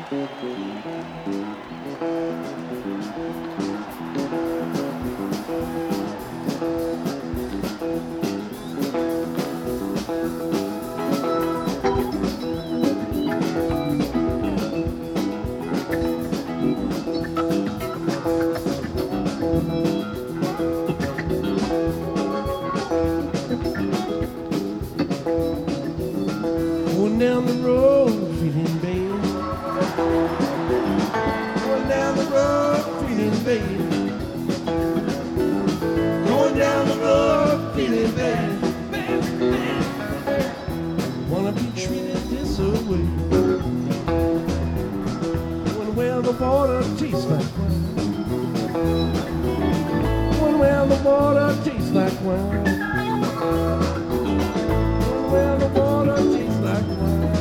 Going down the road, feeling bad. Going down the road, feeling bad. Going down the road, feeling bad. Bad, bad. Wanna be treated this way. Going where the water tastes like wine. Going where the water tastes like wine. Where the water tastes like wine.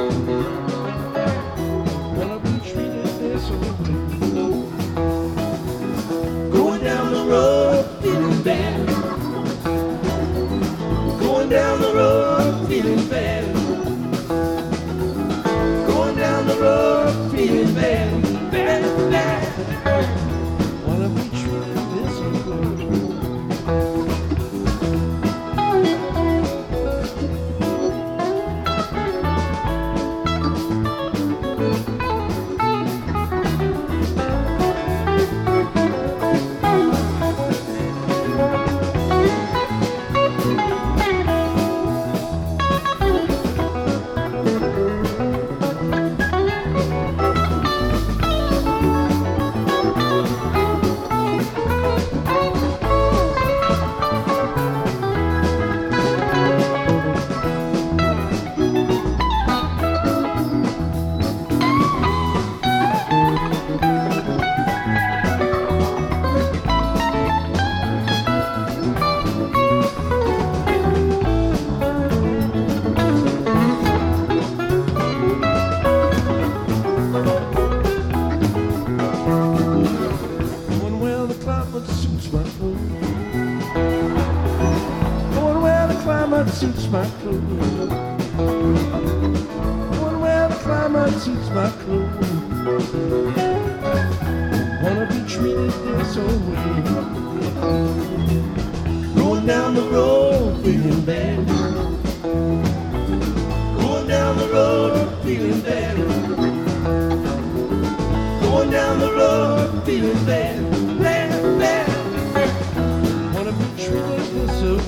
Wanna be treated this way. Going down the road, feeling bad. Going down the road, feeling bad. Going down the road, feeling bad. Bad, bad. Wanna be treated this way. Suits my clothes. Going where the climate suits my clothes. Wanna be treated this way. Going down the road, feeling bad. Going down the road, feeling bad. Going down the road, feeling bad. Bad, bad. Wanna be treated this way.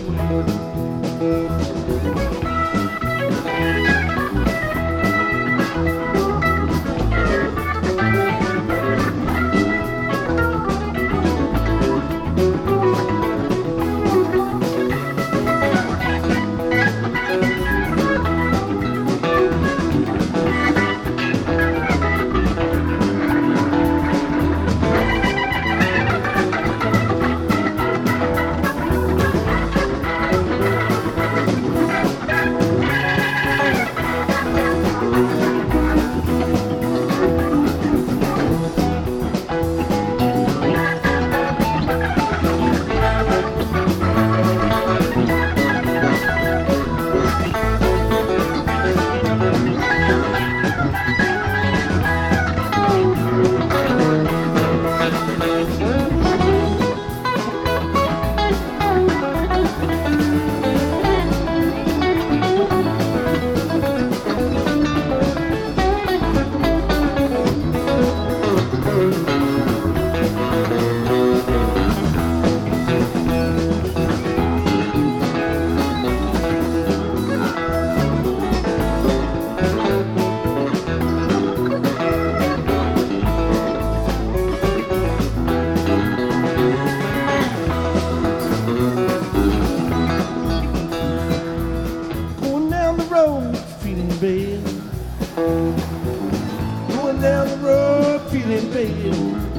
Going down the road, feeling bad.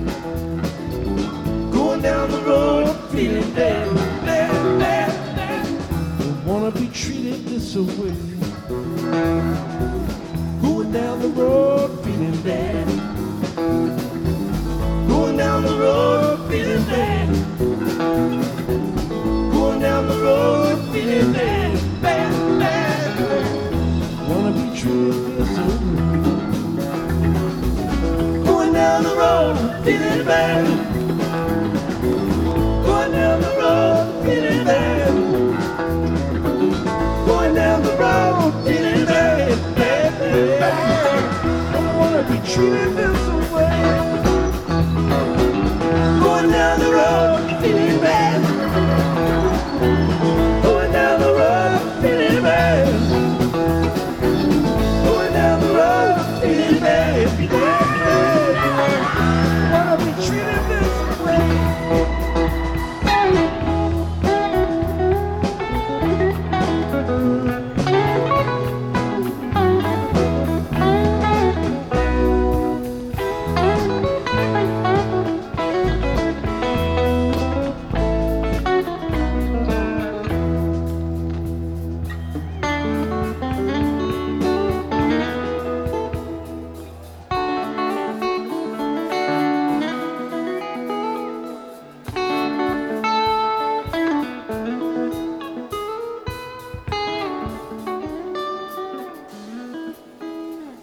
Going down the road, feeling bad, bad, bad, bad. Don't wanna be treated this way. Going down the road, feeling bad. Going down the road, feeling bad. Going down the road, feeling bad, bad, bad. Wanna be treated this way. on the road, feeling bad.